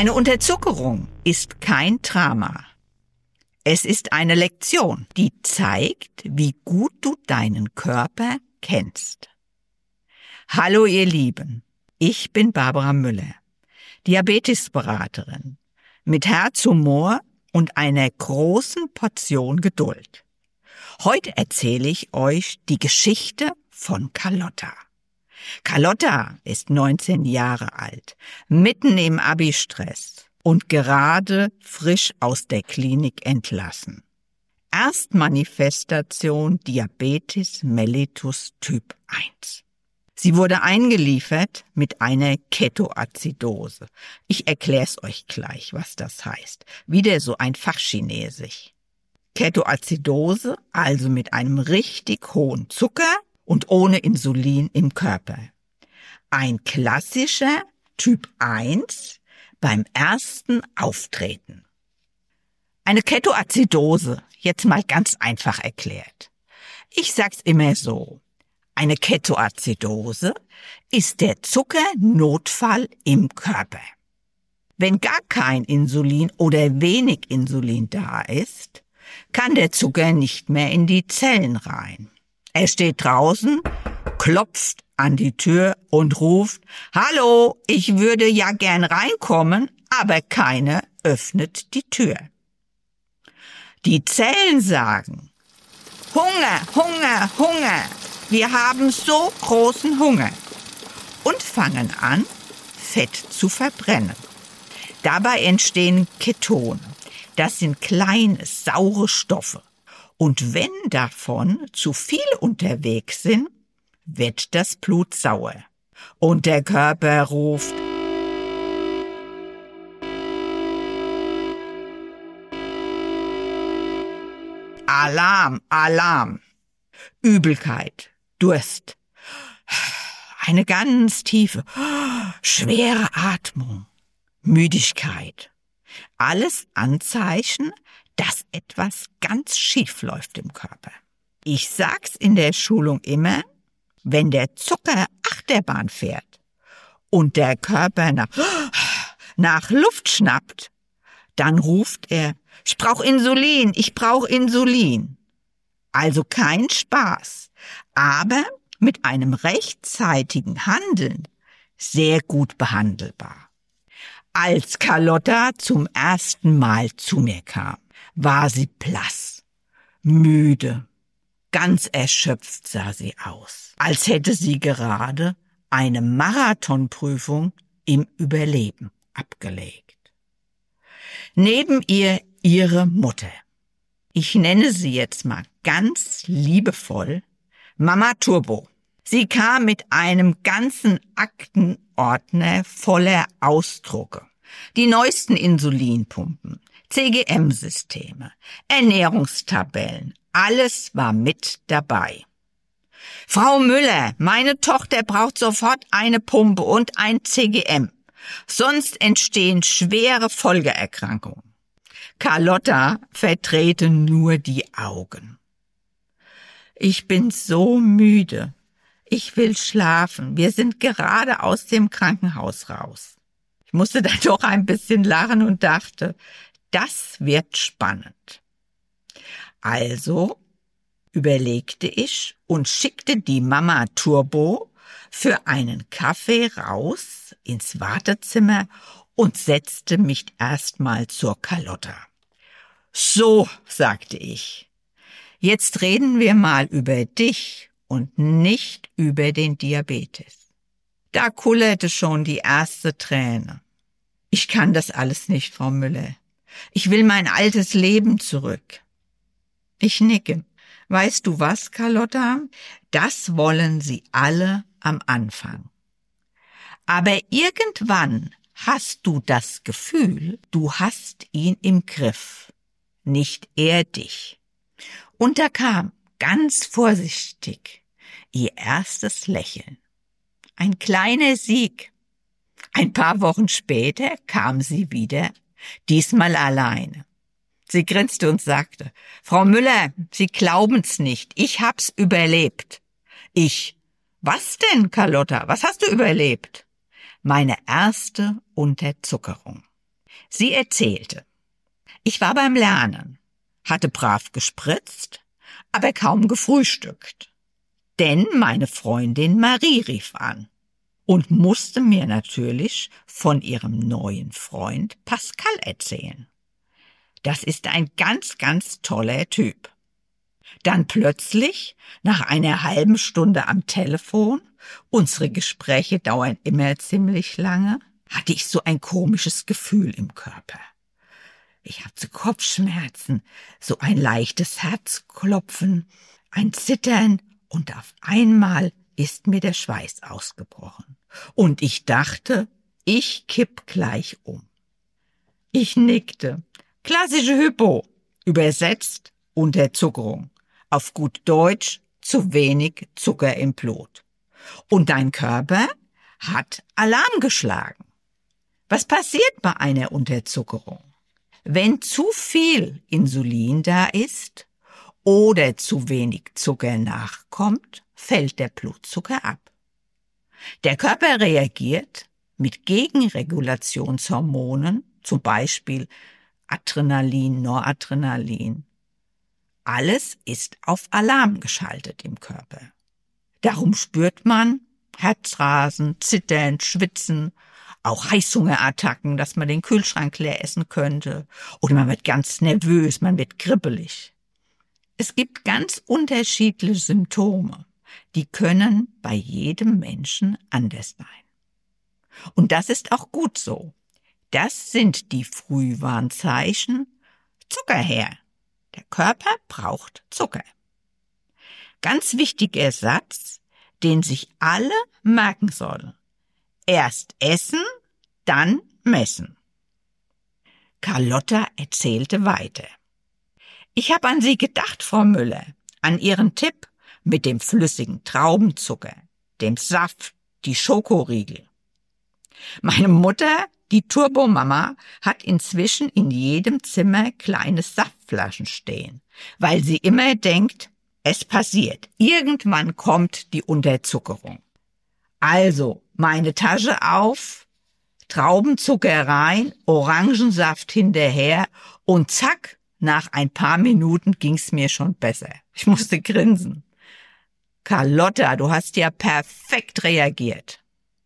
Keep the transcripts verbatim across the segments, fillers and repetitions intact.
Eine Unterzuckerung ist kein Drama. Es ist eine Lektion, die zeigt, wie gut du deinen Körper kennst. Hallo ihr Lieben, ich bin Barbara Müller, Diabetesberaterin mit Herzhumor und einer großen Portion Geduld. Heute erzähle ich euch die Geschichte von Carlotta. Carlotta ist neunzehn Jahre alt, mitten im Abi-Stress und gerade frisch aus der Klinik entlassen. Erstmanifestation Diabetes mellitus Typ eins. Sie wurde eingeliefert mit einer Ketoazidose. Ich erkläre es euch gleich, was das heißt. Wieder so ein Fachchinesisch. Ketoazidose, also mit einem richtig hohen Zucker und ohne Insulin im Körper. Ein klassischer Typ eins beim ersten Auftreten. Eine Ketoazidose, jetzt mal ganz einfach erklärt. Ich sag's immer so. Eine Ketoazidose ist der Zuckernotfall im Körper. Wenn gar kein Insulin oder wenig Insulin da ist, kann der Zucker nicht mehr in die Zellen rein. Er steht draußen, klopft an die Tür und ruft, »Hallo, ich würde ja gern reinkommen«, aber keiner öffnet die Tür. Die Zellen sagen, »Hunger, Hunger, Hunger, wir haben so großen Hunger« und fangen an, Fett zu verbrennen. Dabei entstehen Ketone. Das sind kleine, saure Stoffe. Und wenn davon zu viel unterwegs sind, wird das Blut sauer. Und der Körper ruft, Alarm, Alarm. Übelkeit, Durst, eine ganz tiefe, schwere Atmung, Müdigkeit. Alles Anzeichen, dass etwas ganz schief läuft im Körper. Ich sag's in der Schulung immer, wenn der Zucker Achterbahn fährt und der Körper nach, nach Luft schnappt, dann ruft er, ich brauche Insulin, ich brauche Insulin. Also kein Spaß, aber mit einem rechtzeitigen Handeln sehr gut behandelbar. Als Carlotta zum ersten Mal zu mir kam, war sie blass, müde, ganz erschöpft sah sie aus, als hätte sie gerade eine Marathonprüfung im Überleben abgelegt. Neben ihr ihre Mutter. Ich nenne sie jetzt mal ganz liebevoll Mama Turbo. Sie kam mit einem ganzen Aktenordner voller Ausdrucke. Die neuesten Insulinpumpen, C G M-Systeme, Ernährungstabellen, alles war mit dabei. Frau Müller, meine Tochter braucht sofort eine Pumpe und ein C G M, sonst entstehen schwere Folgeerkrankungen. Carlotta verdrehte nur die Augen. Ich bin so müde. Ich will schlafen. Wir sind gerade aus dem Krankenhaus raus. Ich musste dann doch ein bisschen lachen und dachte, das wird spannend. Also überlegte ich und schickte die Mama Turbo für einen Kaffee raus ins Wartezimmer und setzte mich erstmal zur Carlotta. So, sagte ich, jetzt reden wir mal über dich und nicht über den Diabetes. Da kullerte schon die erste Träne. Ich kann das alles nicht, Frau Müller. Ich will mein altes Leben zurück. Ich nicke. Weißt du was, Carlotta? Das wollen sie alle am Anfang. Aber irgendwann hast du das Gefühl, du hast ihn im Griff, nicht er dich. Und da kam ganz vorsichtig ihr erstes Lächeln. Ein kleiner Sieg. Ein paar Wochen später kam sie wieder, diesmal alleine. Sie grinste und sagte, Frau Müller, Sie glauben's nicht, ich hab's überlebt. Ich, was denn, Carlotta, was hast du überlebt? Meine erste Unterzuckerung. Sie erzählte: Ich war beim Lernen, hatte brav gespritzt, aber kaum gefrühstückt. Denn meine Freundin Marie rief an und musste mir natürlich von ihrem neuen Freund Pascal erzählen. Das ist ein ganz, ganz toller Typ. Dann plötzlich, nach einer halben Stunde am Telefon, unsere Gespräche dauern immer ziemlich lange, hatte ich so ein komisches Gefühl im Körper. Ich hatte Kopfschmerzen, so ein leichtes Herzklopfen, ein Zittern, und auf einmal ist mir der Schweiß ausgebrochen. Und ich dachte, ich kipp gleich um. Ich nickte. Klassische Hypo, übersetzt Unterzuckerung. Auf gut Deutsch zu wenig Zucker im Blut. Und dein Körper hat Alarm geschlagen. Was passiert bei einer Unterzuckerung? Wenn zu viel Insulin da ist oder zu wenig Zucker nachkommt, fällt der Blutzucker ab. Der Körper reagiert mit Gegenregulationshormonen, zum Beispiel Adrenalin, Noradrenalin. Alles ist auf Alarm geschaltet im Körper. Darum spürt man Herzrasen, Zittern, Schwitzen, auch Heißhungerattacken, dass man den Kühlschrank leer essen könnte. Oder man wird ganz nervös, man wird kribbelig. Es gibt ganz unterschiedliche Symptome. Die können bei jedem Menschen anders sein. Und das ist auch gut so. Das sind die Frühwarnzeichen. Zucker her. Der Körper braucht Zucker. Ganz wichtiger Satz, den sich alle merken sollen. Erst essen, dann messen. Carlotta erzählte weiter. Ich habe an Sie gedacht, Frau Müller, an Ihren Tipp mit dem flüssigen Traubenzucker, dem Saft, die Schokoriegel. Meine Mutter, die Turbomama, hat inzwischen in jedem Zimmer kleine Saftflaschen stehen, weil sie immer denkt, es passiert. Irgendwann kommt die Unterzuckerung. Also, meine Tasche auf, Traubenzucker rein, Orangensaft hinterher und zack, nach ein paar Minuten ging's mir schon besser. Ich musste grinsen. Carlotta, du hast ja perfekt reagiert.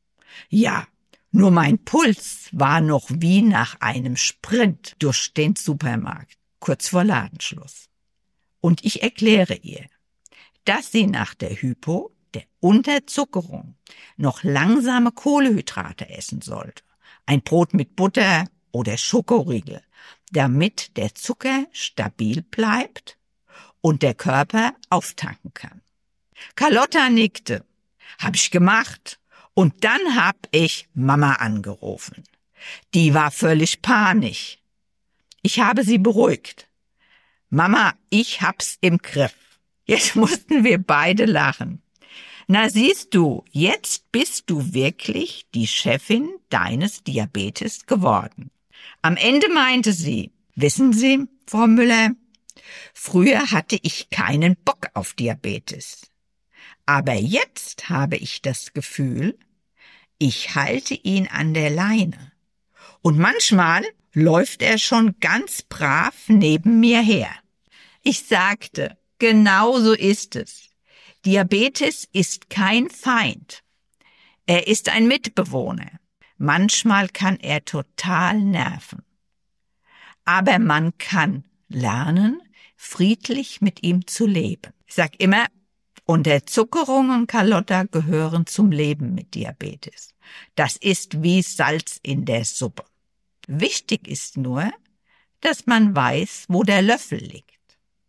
Ja, nur mein Puls war noch wie nach einem Sprint durch den Supermarkt, kurz vor Ladenschluss. Und ich erkläre ihr, dass sie nach der Hypo, der Unterzuckerung, noch langsame Kohlenhydrate essen sollte. Ein Brot mit Butter oder Schokoriegel, damit der Zucker stabil bleibt und der Körper auftanken kann. Carlotta nickte. Hab ich gemacht. Und dann hab ich Mama angerufen. Die war völlig panisch. Ich habe sie beruhigt. Mama, ich hab's im Griff. Jetzt mussten wir beide lachen. Na siehst du, jetzt bist du wirklich die Chefin deines Diabetes geworden. Am Ende meinte sie, wissen Sie, Frau Müller, früher hatte ich keinen Bock auf Diabetes. Aber jetzt habe ich das Gefühl, ich halte ihn an der Leine. Und manchmal läuft er schon ganz brav neben mir her. Ich sagte, genau so ist es. Diabetes ist kein Feind. Er ist ein Mitbewohner. Manchmal kann er total nerven. Aber man kann lernen, friedlich mit ihm zu leben. Ich sag immer, Unterzuckerung und Carlotta gehören zum Leben mit Diabetes. Das ist wie Salz in der Suppe. Wichtig ist nur, dass man weiß, wo der Löffel liegt.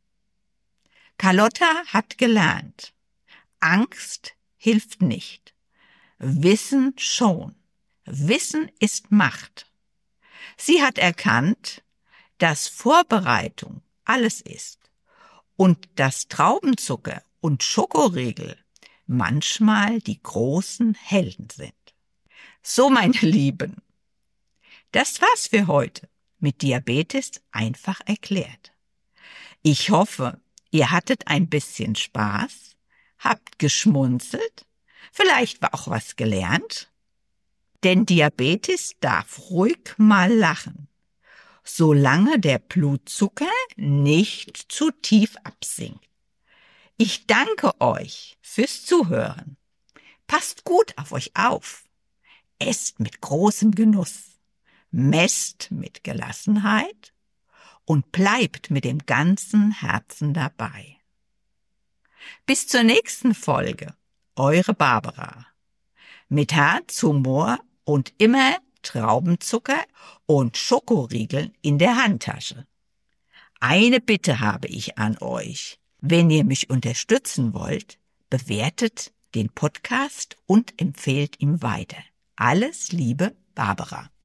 Carlotta hat gelernt, Angst hilft nicht. Wissen schon. Wissen ist Macht. Sie hat erkannt, dass Vorbereitung alles ist und dass Traubenzucker und Schokoriegel manchmal die großen Helden sind. So, meine Lieben, das war's für heute mit Diabetes einfach erklärt. Ich hoffe, ihr hattet ein bisschen Spaß, habt geschmunzelt, vielleicht war auch was gelernt. Denn Diabetes darf ruhig mal lachen. solange der Blutzucker nicht zu tief absinkt. Ich danke euch fürs Zuhören. Passt gut auf euch auf. Esst mit großem Genuss. Messt mit Gelassenheit und bleibt mit dem ganzen Herzen dabei. Bis zur nächsten Folge. Eure Barbara. Mit Herz, Humor und immer Traubenzucker und Schokoriegeln in der Handtasche. Eine Bitte habe ich an euch. Wenn ihr mich unterstützen wollt, bewertet den Podcast und empfehlt ihn weiter. Alles Liebe, Barbara.